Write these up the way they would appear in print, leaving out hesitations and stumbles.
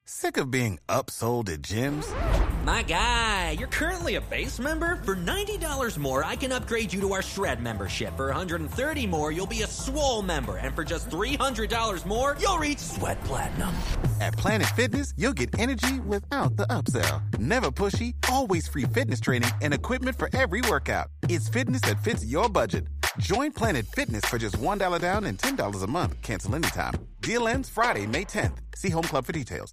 Sick of being upsold at gyms? My guy, you're currently a base member? For $90 more, I can upgrade you to our Shred membership. For $130 more, you'll be a Swole member. And for just $300 more, you'll reach Sweat Platinum. At Planet Fitness, you'll get energy without the upsell. Never pushy, always free fitness training and equipment for every workout. It's fitness that fits your budget. Join Planet Fitness for just $1 down and $10 a month. Cancel anytime. Deal ends Friday, May 10th. See Home Club for details.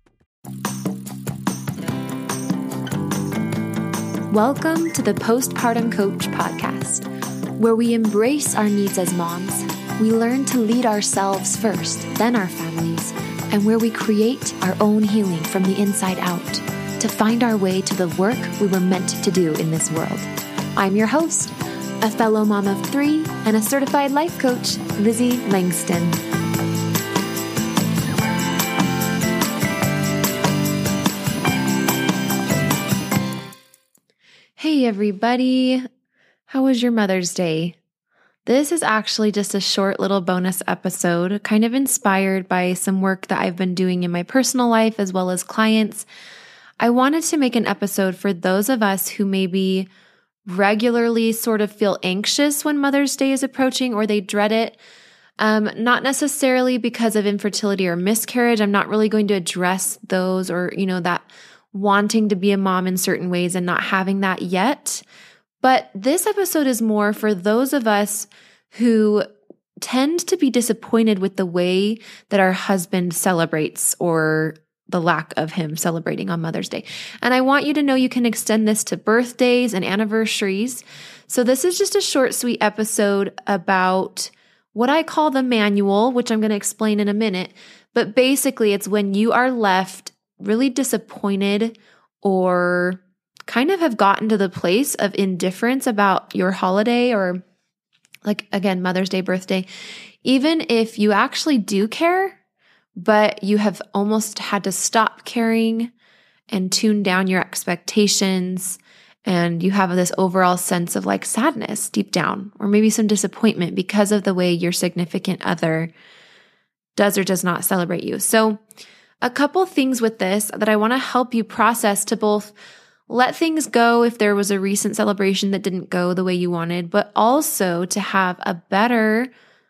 Welcome to the Postpartum Coach podcast, where we embrace our needs as moms, we learn to lead ourselves first, then our families, and where we create our own healing from the inside out to find our way to the work we were meant to do in this world. I'm your host, a fellow mom of 3 and a certified life coach, Lizzie Langston. Hey everybody, how was your Mother's Day? This is actually just a short little bonus episode, kind of inspired by some work that I've been doing in my personal life as well as clients. I wanted to make an episode for those of us who maybe regularly sort of feel anxious when Mother's Day is approaching or they dread it. Not necessarily because of infertility or miscarriage. I'm not really going to address those or, that wanting to be a mom in certain ways and not having that yet. But this episode is more for those of us who tend to be disappointed with the way that our husband celebrates or the lack of him celebrating on Mother's Day. And I want you to know you can extend this to birthdays and anniversaries. So this is just a short, sweet episode about what I call the manual, which I'm going to explain in a minute. But basically, it's when you are left really disappointed or kind of have gotten to the place of indifference about your holiday or like, again, Mother's Day, birthday, even if you actually do care, but you have almost had to stop caring and tune down your expectations and you have this overall sense of like sadness deep down or maybe some disappointment because of the way your significant other does or does not celebrate you. So a couple things with this that I want to help you process to both let things go if there was a recent celebration that didn't go the way you wanted, but also to have a better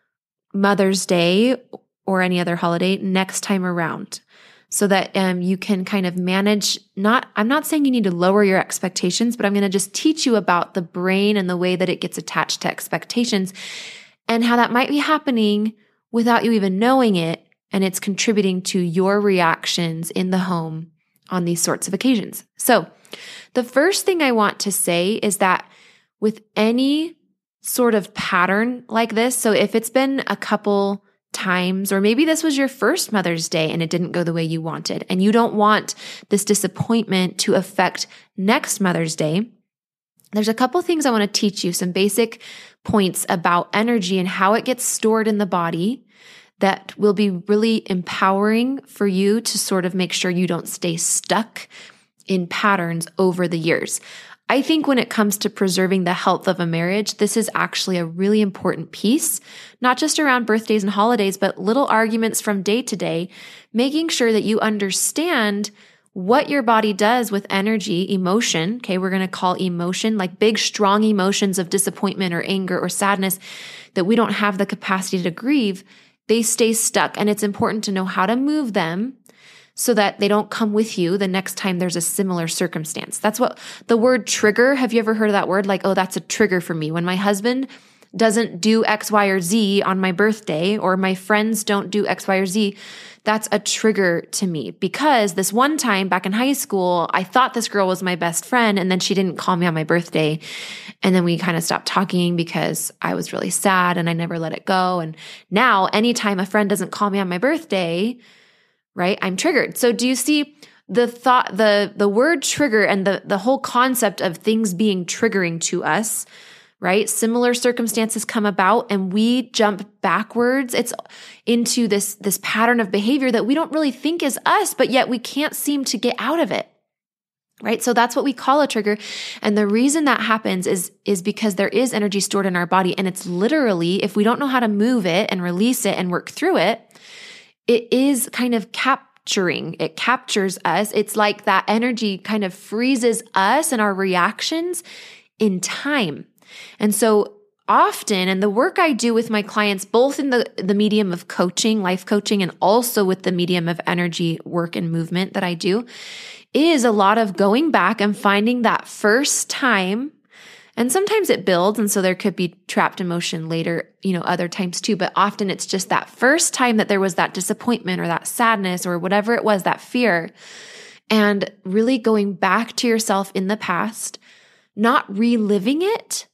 Mother's Day or any other holiday next time around so that you can kind of manage, I'm not saying you need to lower your expectations, but I'm going to just teach you about the brain and the way that it gets attached to expectations and how that might be happening without you even knowing it. And it's contributing to your reactions in the home on these sorts of occasions. So the first thing I want to say is that with any sort of pattern like this, so if it's been a couple times, or maybe this was your first Mother's Day and it didn't go the way you wanted, and you don't want this disappointment to affect next Mother's Day, there's a couple things I want to teach you, some basic points about energy and how it gets stored in the body that will be really empowering for you to sort of make sure you don't stay stuck in patterns over the years. I think when it comes to preserving the health of a marriage, this is actually a really important piece, not just around birthdays and holidays, but little arguments from day to day, making sure that you understand what your body does with energy, emotion. Okay, we're going to call emotion like big, strong emotions of disappointment or anger or sadness that we don't have the capacity to grieve. They stay stuck, and it's important to know how to move them so that they don't come with you the next time there's a similar circumstance. That's what the word trigger, have you ever heard of that word? Like, oh, that's a trigger for me. When my husband doesn't do X, Y, or Z on my birthday, or my friends don't do X, Y, or Z, that's a trigger to me. Because this one time back in high school, I thought this girl was my best friend, and then she didn't call me on my birthday. And then we kind of stopped talking because I was really sad and I never let it go. And now anytime a friend doesn't call me on my birthday, right, I'm triggered. So do you see the thought, the word trigger and the whole concept of things being triggering to us, right? Similar circumstances come about and we jump backwards. It's into this pattern of behavior that we don't really think is us, but yet we can't seem to get out of it. Right? So that's what we call a trigger. And the reason that happens is because there is energy stored in our body. And it's literally, if we don't know how to move it and release it and work through it, it is kind of It captures us. It's like that energy kind of freezes us and our reactions in time. And so often, and the work I do with my clients, both in the medium of coaching, life coaching, and also with the medium of energy work and movement that I do, is a lot of going back and finding that first time. And sometimes it builds, and so there could be trapped emotion later, other times too. But often it's just that first time that there was that disappointment or that sadness or whatever it was, that fear. And really going back to yourself in the past, not reliving it,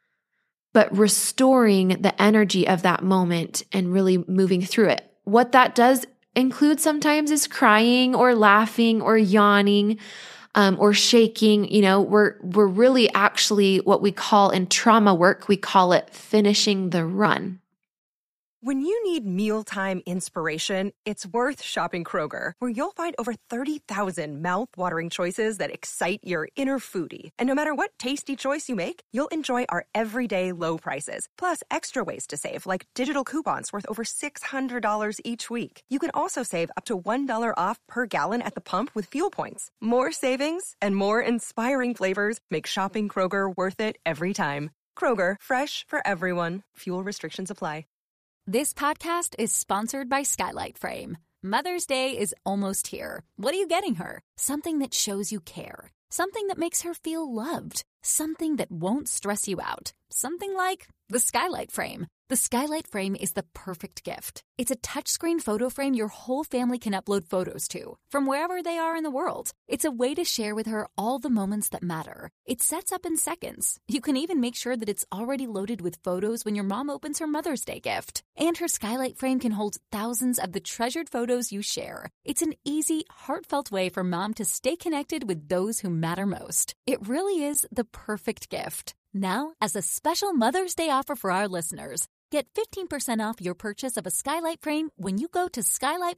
but restoring the energy of that moment and really moving through it. What that does include sometimes is crying or laughing or yawning, or shaking. We're really actually what we call in trauma work, we call it finishing the run. When you need mealtime inspiration, it's worth shopping Kroger, where you'll find over 30,000 mouth-watering choices that excite your inner foodie. And no matter what tasty choice you make, you'll enjoy our everyday low prices, plus extra ways to save, like digital coupons worth over $600 each week. You can also save up to $1 off per gallon at the pump with fuel points. More savings and more inspiring flavors make shopping Kroger worth it every time. Kroger, fresh for everyone. Fuel restrictions apply. This podcast is sponsored by Skylight Frame. Mother's Day is almost here. What are you getting her? Something that shows you care. Something that makes her feel loved. Something that won't stress you out. Something like the Skylight Frame. The Skylight Frame is the perfect gift. It's a touchscreen photo frame your whole family can upload photos to, from wherever they are in the world. It's a way to share with her all the moments that matter. It sets up in seconds. You can even make sure that it's already loaded with photos when your mom opens her Mother's Day gift. And her Skylight Frame can hold thousands of the treasured photos you share. It's an easy, heartfelt way for mom to stay connected with those who matter most. It really is the perfect gift. Now, as a special Mother's Day offer for our listeners, get 15% off your purchase of a Skylight Frame when you go to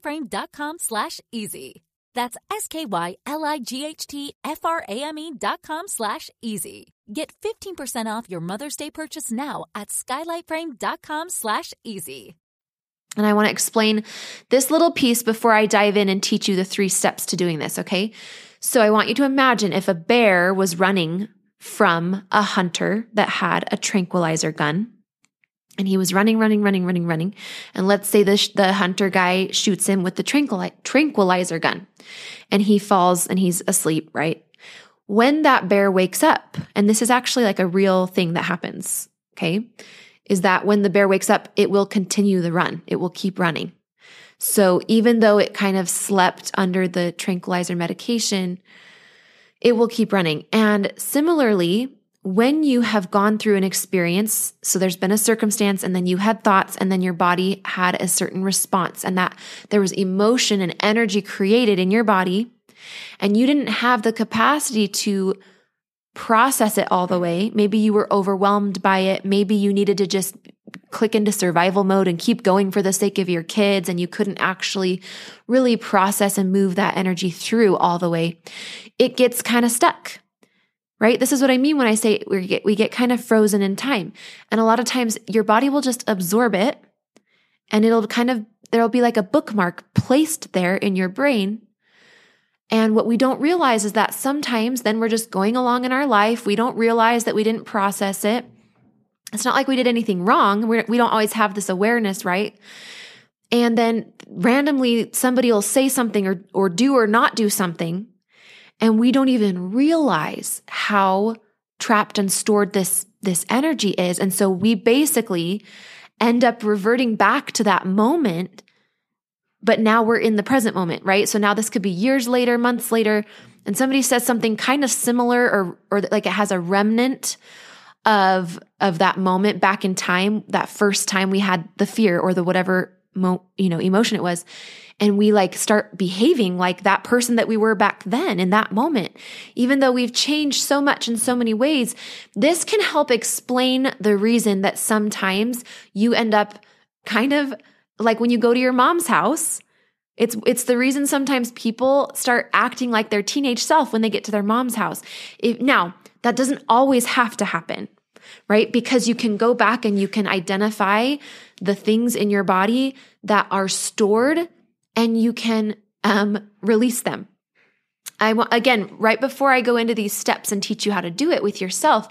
skylightframe.com/easy. That's SKYLIGHTFRAME.com/easy. Get 15% off your Mother's Day purchase now at skylightframe.com/easy. And I want to explain this little piece before I dive in and teach you the 3 steps to doing this, okay? So I want you to imagine if a bear was running from a hunter that had a tranquilizer gun. And he was running. And let's say the hunter guy shoots him with the tranquilizer gun. And he falls and he's asleep, right? When that bear wakes up, and this is actually like a real thing that happens, okay, is that when the bear wakes up, it will continue the run. It will keep running. So even though it kind of slept under the tranquilizer medication, it will keep running. And similarly, when you have gone through an experience, so there's been a circumstance and then you had thoughts and then your body had a certain response and that there was emotion and energy created in your body and you didn't have the capacity to process it all the way. Maybe you were overwhelmed by it. Maybe you needed to just click into survival mode and keep going for the sake of your kids and you couldn't actually really process and move that energy through all the way. It gets kind of stuck. Right? This is what I mean when I say we get kind of frozen in time. And a lot of times your body will just absorb it and there'll be like a bookmark placed there in your brain. And what we don't realize is that sometimes then we're just going along in our life. We don't realize that we didn't process it. It's not like we did anything wrong. We don't always have this awareness, right? And then randomly somebody will say something or do or not do something. And we don't even realize how trapped and stored this energy is. And so we basically end up reverting back to that moment, but now we're in the present moment, right? So now this could be years later, months later, and somebody says something kind of similar or like it has a remnant of that moment back in time, that first time we had the fear or the whatever emotion it was. And we like start behaving like that person that we were back then in that moment. Even though we've changed so much in so many ways, this can help explain the reason that sometimes you end up kind of like when you go to your mom's house, it's the reason sometimes people start acting like their teenage self when they get to their mom's house. Now, that doesn't always have to happen, right? Because you can go back and you can identify the things in your body that are stored and you can release them. Again, right before I go into these steps and teach you how to do it with yourself,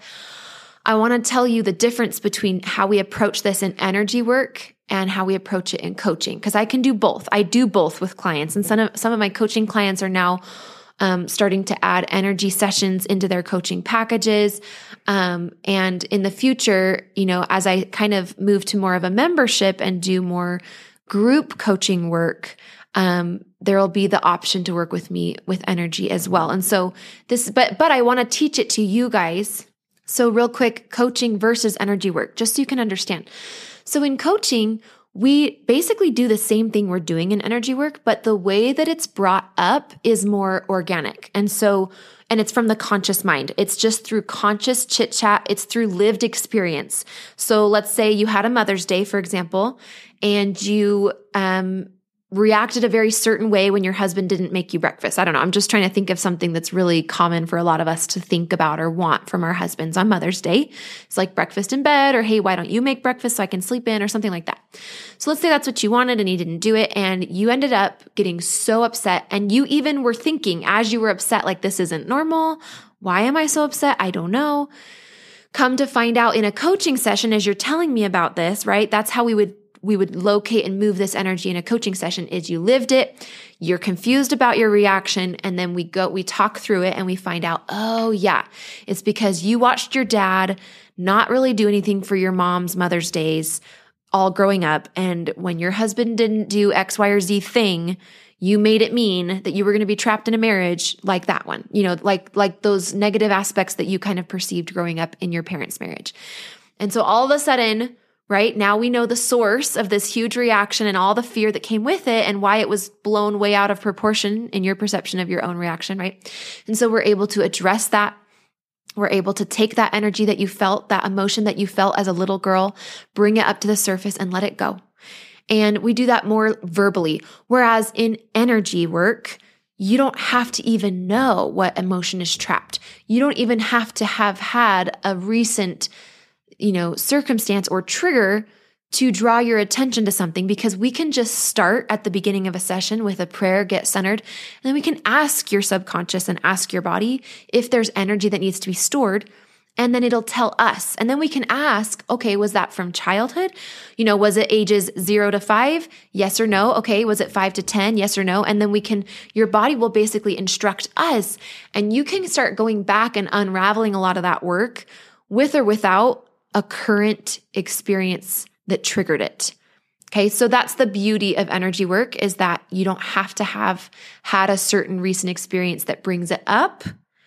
I want to tell you the difference between how we approach this in energy work and how we approach it in coaching, because I can do both. I do both with clients, and some of my coaching clients are now starting to add energy sessions into their coaching packages. And in the future, as I kind of move to more of a membership and do more group coaching work, there will be the option to work with me with energy as well. And so but I want to teach it to you guys. So real quick, coaching versus energy work, just so you can understand. So in coaching, we basically do the same thing we're doing in energy work, but the way that it's brought up is more organic. And it's from the conscious mind. It's just through conscious chit chat. It's through lived experience. So let's say you had a Mother's Day, for example, and you, reacted a very certain way when your husband didn't make you breakfast. I don't know. I'm just trying to think of something that's really common for a lot of us to think about or want from our husbands on Mother's Day. It's like breakfast in bed, or hey, why don't you make breakfast so I can sleep in, or something like that. So let's say that's what you wanted and he didn't do it, and you ended up getting so upset, and you even were thinking as you were upset, like, this isn't normal. Why am I so upset? I don't know. Come to find out in a coaching session, as you're telling me about this, right? That's how we would locate and move this energy in a coaching session. Is you lived it, you're confused about your reaction, and then we talk through it and we find out, oh yeah, it's because you watched your dad not really do anything for your mom's Mother's Days all growing up. And when your husband didn't do X, Y, or Z thing, you made it mean that you were going to be trapped in a marriage like that one, like those negative aspects that you kind of perceived growing up in your parents' marriage. And so all of a sudden, right now we know the source of this huge reaction and all the fear that came with it and why it was blown way out of proportion in your perception of your own reaction, right? And so we're able to address that. We're able to take that energy that you felt, that emotion that you felt as a little girl, bring it up to the surface and let it go. And we do that more verbally. Whereas in energy work, you don't have to even know what emotion is trapped. You don't even have to have had a recent circumstance or trigger to draw your attention to something, because we can just start at the beginning of a session with a prayer, get centered, and then we can ask your subconscious and ask your body if there's energy that needs to be stored, and then it'll tell us. And then we can ask, okay, was that from childhood? Was it ages 0 to 5? Yes or no? Okay, was it 5 to 10? Yes or no? And then your body will basically instruct us, and you can start going back and unraveling a lot of that work with or without a current experience that triggered it. Okay, so that's the beauty of energy work, is that you don't have to have had a certain recent experience that brings it up.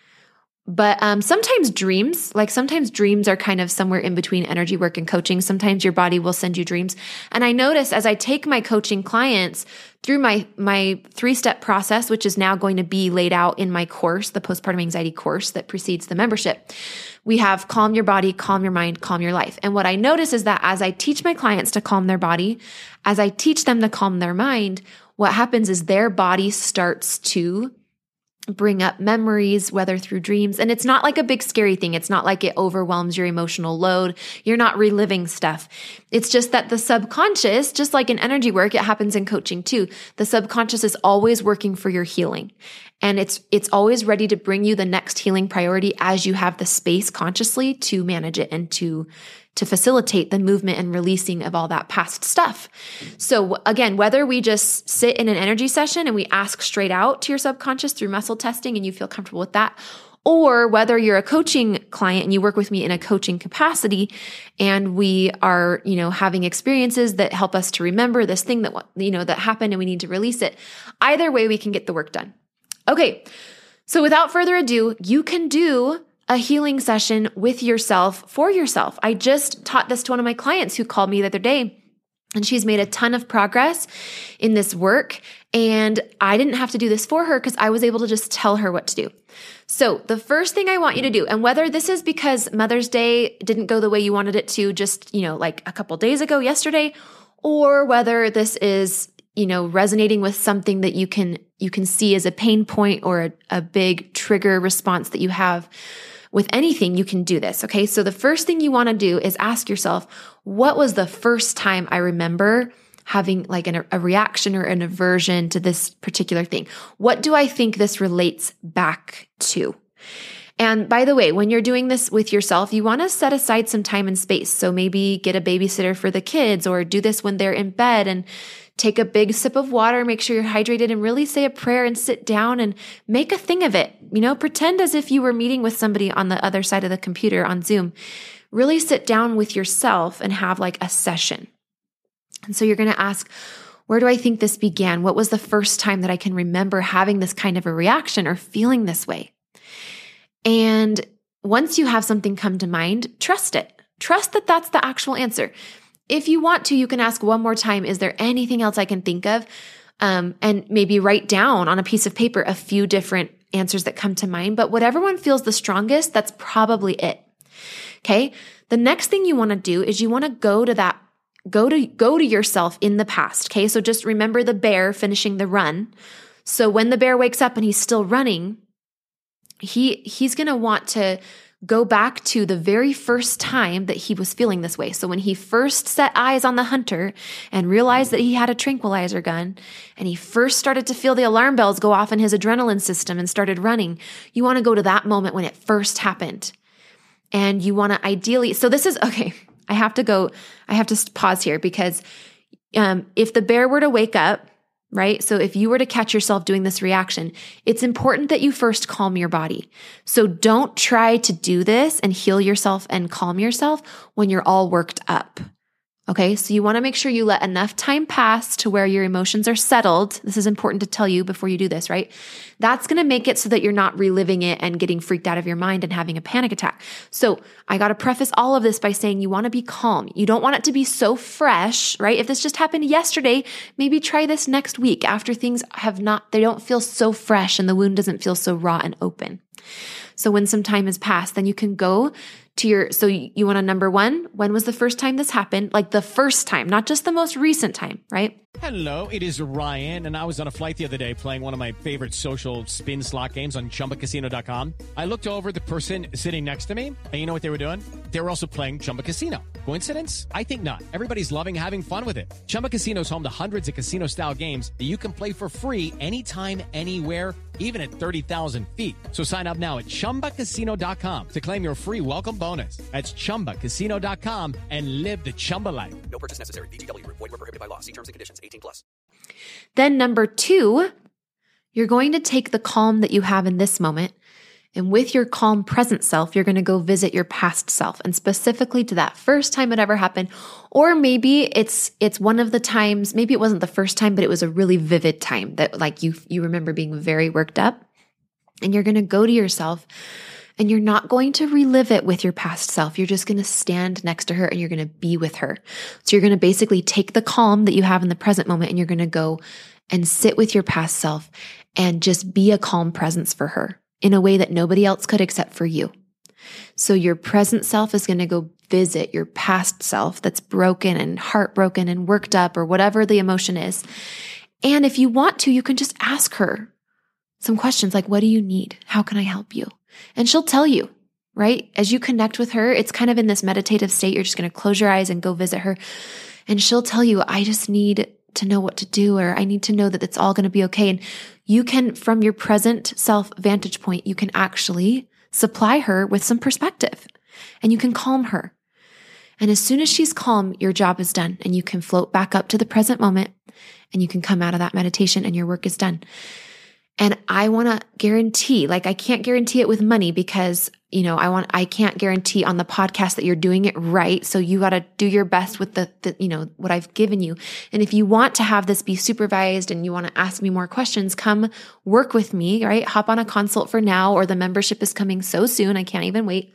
But sometimes dreams are kind of somewhere in between energy work and coaching. Sometimes your body will send you dreams. And I notice as I take my coaching clients through my 3-step process, which is now going to be laid out in my course, the postpartum anxiety course that precedes the membership, we have calm your body, calm your mind, calm your life. And what I notice is that as I teach my clients to calm their body, as I teach them to calm their mind, what happens is their body starts to bring up memories, whether through dreams. And it's not like a big scary thing. It's not like it overwhelms your emotional load. You're not reliving stuff. It's just that the subconscious, just like in energy work, it happens in coaching too. The subconscious is always working for your healing. And it's always ready to bring you the next healing priority as you have the space consciously to manage it and to facilitate the movement and releasing of all that past stuff. So again, whether we just sit in an energy session and we ask straight out to your subconscious through muscle testing and you feel comfortable with that, or whether you're a coaching client and you work with me in a coaching capacity and we are, having experiences that help us to remember this thing that happened and we need to release it. Either way, we can get the work done. Okay. So without further ado, you can do a healing session with yourself for yourself. I just taught this to one of my clients who called me the other day, and she's made a ton of progress in this work. And I didn't have to do this for her because I was able to just tell her what to do. So the first thing I want you to do, and whether this is because Mother's Day didn't go the way you wanted it to just, like a couple days ago, yesterday, or whether this is, resonating with something that you can see as a pain point or a big trigger response that you have with anything, you can do this. Okay. So the first thing you want to do is ask yourself, what was the first time I remember having like a reaction or an aversion to this particular thing. What do I think this relates back to? And by the way, when you're doing this with yourself, you want to set aside some time and space. So maybe get a babysitter for the kids, or do this when they're in bed and take a big sip of water, make sure you're hydrated, and really say a prayer and sit down and make a thing of it. Pretend as if you were meeting with somebody on the other side of the computer on Zoom. Really sit down with yourself and have like a session. And so you're going to ask, where do I think this began? What was the first time that I can remember having this kind of a reaction or feeling this way? And once you have something come to mind, trust it. Trust that that's the actual answer. If you want to, you can ask one more time, is there anything else I can think of? And maybe write down on a piece of paper a few different answers that come to mind. But whatever one feels the strongest, that's probably it. Okay. The next thing you want to do is you want to go to yourself in the past. Okay. So just remember the bear finishing the run. So when the bear wakes up and he's still running, he's going to want to go back to the very first time that he was feeling this way. So when he first set eyes on the hunter and realized that he had a tranquilizer gun, and he first started to feel the alarm bells go off in his adrenaline system and started running, you want to go to that moment when it first happened. And you want to ideally, so this is, okay, I have to pause here because if the bear were to wake up, right? So if you were to catch yourself doing this reaction, it's important that you first calm your body. So don't try to do this and heal yourself and calm yourself when you're all worked up. Okay, so you want to make sure you let enough time pass to where your emotions are settled. This is important to tell you before you do this, right? That's going to make it so that you're not reliving it and getting freaked out of your mind and having a panic attack. So I got to preface all of this by saying you want to be calm. You don't want it to be so fresh, right? If this just happened yesterday, maybe try this next week after things they don't feel so fresh and the wound doesn't feel so raw and open. So when some time has passed, then you can go to so you want to, number one, when was the first time this happened? Like the first time, not just the most recent time, right? Hello, it is Ryan, and I was on a flight the other day playing one of my favorite social spin slot games on ChumbaCasino.com. I looked over at the person sitting next to me, and you know what they were doing? They were also playing Chumba Casino. Coincidence? I think not. Everybody's loving having fun with it. Chumba Casino is home to hundreds of casino-style games that you can play for free anytime, anywhere, even at 30,000 feet. So sign up now at ChumbaCasino.com to claim your free welcome bonus. That's ChumbaCasino.com and live the Chumba life. No purchase necessary. VGW. Void where prohibited by law. See terms and conditions. 18+. Then number two, you're going to take the calm that you have in this moment, and with your calm present self, you're going to go visit your past self, and specifically to that first time it ever happened. Or maybe it's one of the times, maybe it wasn't the first time, but it was a really vivid time that like you remember being very worked up, and you're going to go to yourself. And you're not going to relive it with your past self. You're just going to stand next to her and you're going to be with her. So you're going to basically take the calm that you have in the present moment and you're going to go and sit with your past self and just be a calm presence for her in a way that nobody else could except for you. So your present self is going to go visit your past self that's broken and heartbroken and worked up or whatever the emotion is. And if you want to, you can just ask her some questions like, what do you need? How can I help you? And she'll tell you, right? As you connect with her, it's kind of in this meditative state. You're just going to close your eyes and go visit her. And she'll tell you, I just need to know what to do, or I need to know that it's all going to be okay. And you can, from your present self vantage point, you can actually supply her with some perspective and you can calm her. And as soon as she's calm, your job is done and you can float back up to the present moment and you can come out of that meditation and your work is done. And I want to guarantee, like I can't guarantee it with money because, I can't guarantee on the podcast that you're doing it right. So you got to do your best with the what I've given you. And if you want to have this be supervised and you want to ask me more questions, come work with me, right? Hop on a consult for now, or the membership is coming so soon. I can't even wait.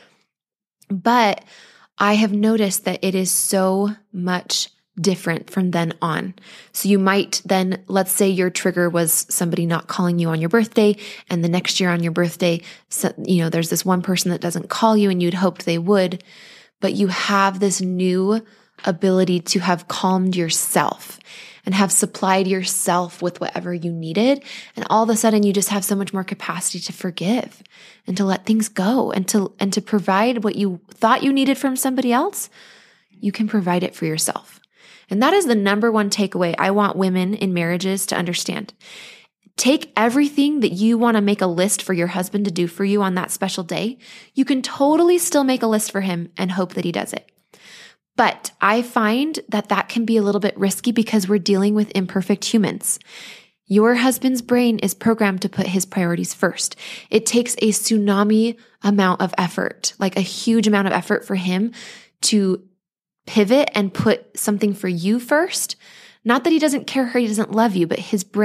But I have noticed that it is so much different from then on. So you might then, let's say your trigger was somebody not calling you on your birthday, and the next year on your birthday, there's this one person that doesn't call you and you'd hoped they would, but you have this new ability to have calmed yourself and have supplied yourself with whatever you needed. And all of a sudden you just have so much more capacity to forgive and to let things go and to provide what you thought you needed from somebody else. You can provide it for yourself. And that is the number one takeaway I want women in marriages to understand. Take everything that you want to make a list for your husband to do for you on that special day. You can totally still make a list for him and hope that he does it. But I find that that can be a little bit risky because we're dealing with imperfect humans. Your husband's brain is programmed to put his priorities first. It takes a tsunami amount of effort, like a huge amount of effort for him to pivot and put something for you first. Not that he doesn't care or he doesn't love you, but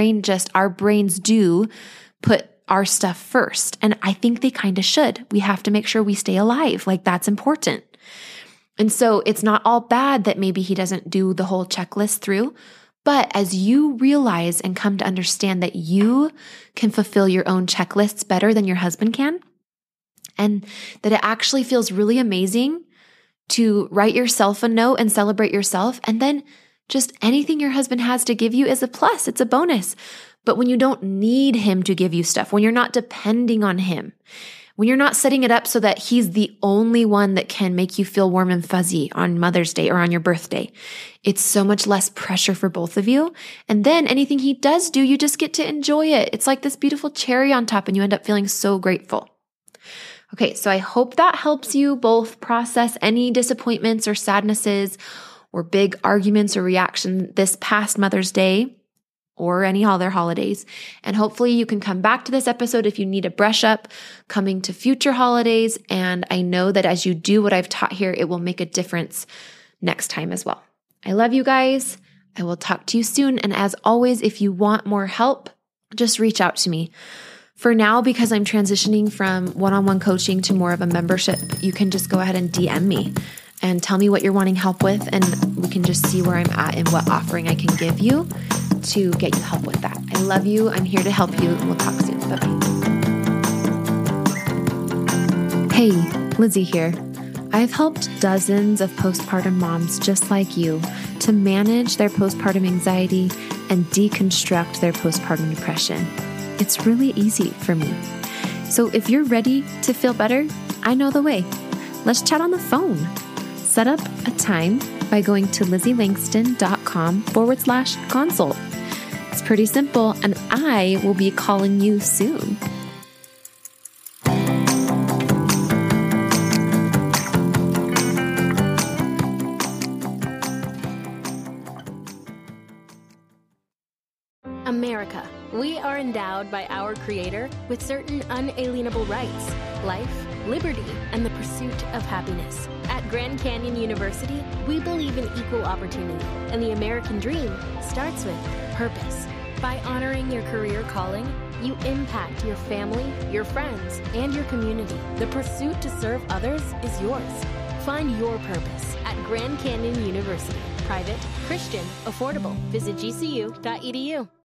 our brains do put our stuff first. And I think they kind of should. We have to make sure we stay alive. Like that's important. And so it's not all bad that maybe he doesn't do the whole checklist through. But as you realize and come to understand that you can fulfill your own checklists better than your husband can, and that it actually feels really amazing to write yourself a note and celebrate yourself, and then just anything your husband has to give you is a plus, it's a bonus. But when you don't need him to give you stuff, when you're not depending on him, when you're not setting it up so that he's the only one that can make you feel warm and fuzzy on Mother's Day or on your birthday, it's so much less pressure for both of you. And then anything he does do, you just get to enjoy it. It's like this beautiful cherry on top and you end up feeling so grateful. Okay, so I hope that helps you both process any disappointments or sadnesses or big arguments or reaction this past Mother's Day or any other holidays. And hopefully you can come back to this episode if you need a brush up coming to future holidays. And I know that as you do what I've taught here, it will make a difference next time as well. I love you guys. I will talk to you soon. And as always, if you want more help, just reach out to me. For now, because I'm transitioning from one-on-one coaching to more of a membership, you can just go ahead and DM me and tell me what you're wanting help with, and we can just see where I'm at and what offering I can give you to get you help with that. I love you. I'm here to help you, and we'll talk soon. Bye-bye. Hey, Lizzie here. I've helped dozens of postpartum moms just like you to manage their postpartum anxiety and deconstruct their postpartum depression. It's really easy for me. So if you're ready to feel better, I know the way. Let's chat on the phone. Set up a time by going to LizzieLangston.com/consult. It's pretty simple, and I will be calling you soon. America. We are endowed by our Creator with certain unalienable rights: life, liberty, and the pursuit of happiness. At Grand Canyon University, we believe in equal opportunity, and the American dream starts with purpose. By honoring your career calling, you impact your family, your friends, and your community. The pursuit to serve others is yours. Find your purpose at Grand Canyon University. Private, Christian, affordable. Visit gcu.edu.